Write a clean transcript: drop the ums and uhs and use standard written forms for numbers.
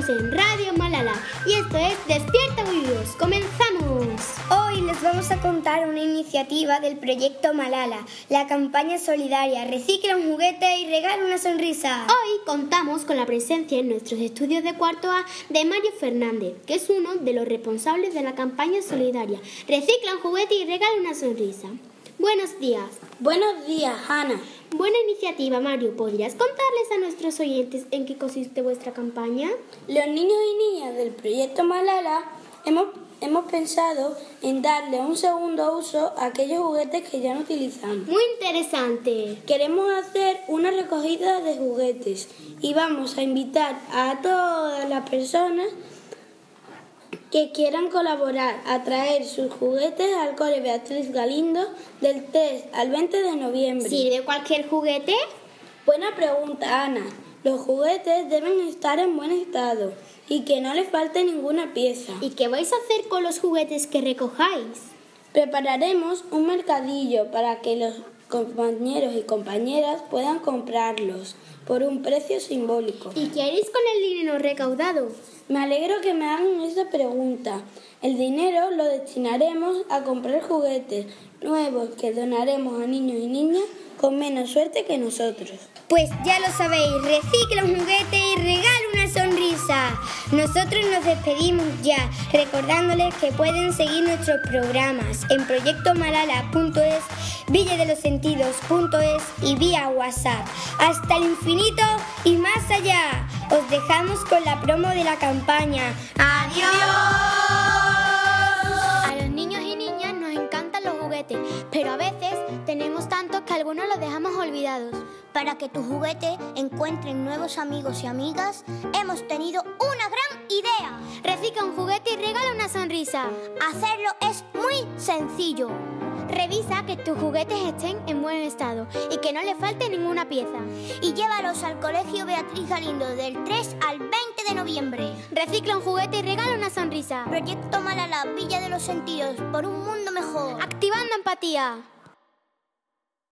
en Radio Malala y esto es Despierta Oídos. ¡Comenzamos! Hoy les vamos a contar una iniciativa del proyecto Malala, la campaña solidaria Recicla un juguete y regala una sonrisa. Hoy contamos con la presencia en nuestros estudios de cuarto A de Mario Fernández, que es uno de los responsables de la campaña solidaria Recicla un juguete y regala una sonrisa. Buenos días. Buenos días, Ana. Buena iniciativa, Mario. ¿Podrías contarles a nuestros oyentes en qué consiste vuestra campaña? Los niños y niñas del proyecto Malala hemos pensado en darle un segundo uso a aquellos juguetes que ya no utilizamos. Muy interesante. Queremos hacer una recogida de juguetes y vamos a invitar a todas las personas que quieran colaborar a traer sus juguetes al Cole Beatriz Galindo del 3 al 20 de noviembre. ¿Sirve cualquier juguete? Buena pregunta, Ana. Los juguetes deben estar en buen estado y que no les falte ninguna pieza. ¿Y qué vais a hacer con los juguetes que recojáis? Prepararemos un mercadillo para que los compañeros y compañeras puedan comprarlos por un precio simbólico. ¿Y qué haréis con el dinero recaudado? Me alegro que me hagan esa pregunta. El dinero lo destinaremos a comprar juguetes nuevos que donaremos a niños y niñas con menos suerte que nosotros. Pues ya lo sabéis, recicla un juguete y regala una sonrisa. Nosotros nos despedimos ya, recordándoles que pueden seguir nuestros programas en proyectomalala.es, villadelosentidos.es y vía WhatsApp. Hasta el infinito y más allá. Os dejamos con la promo de la campaña. ¡Adiós! A los niños y niñas nos encantan los juguetes, pero a veces tenemos tantos que algunos los dejamos olvidados. Para que tus juguetes encuentren nuevos amigos y amigas, hemos tenido una gran idea. Recicla un juguete y regala una sonrisa. Hacerlo es muy sencillo. Revisa que tus juguetes estén en buen estado y que no le falte ninguna pieza. Y llévalos al Colegio Beatriz Galindo del 3 al 20 de noviembre. Recicla un juguete y regala una sonrisa. Proyecto Malala, Villa de los Sentidos, por un mundo mejor. Activando empatía.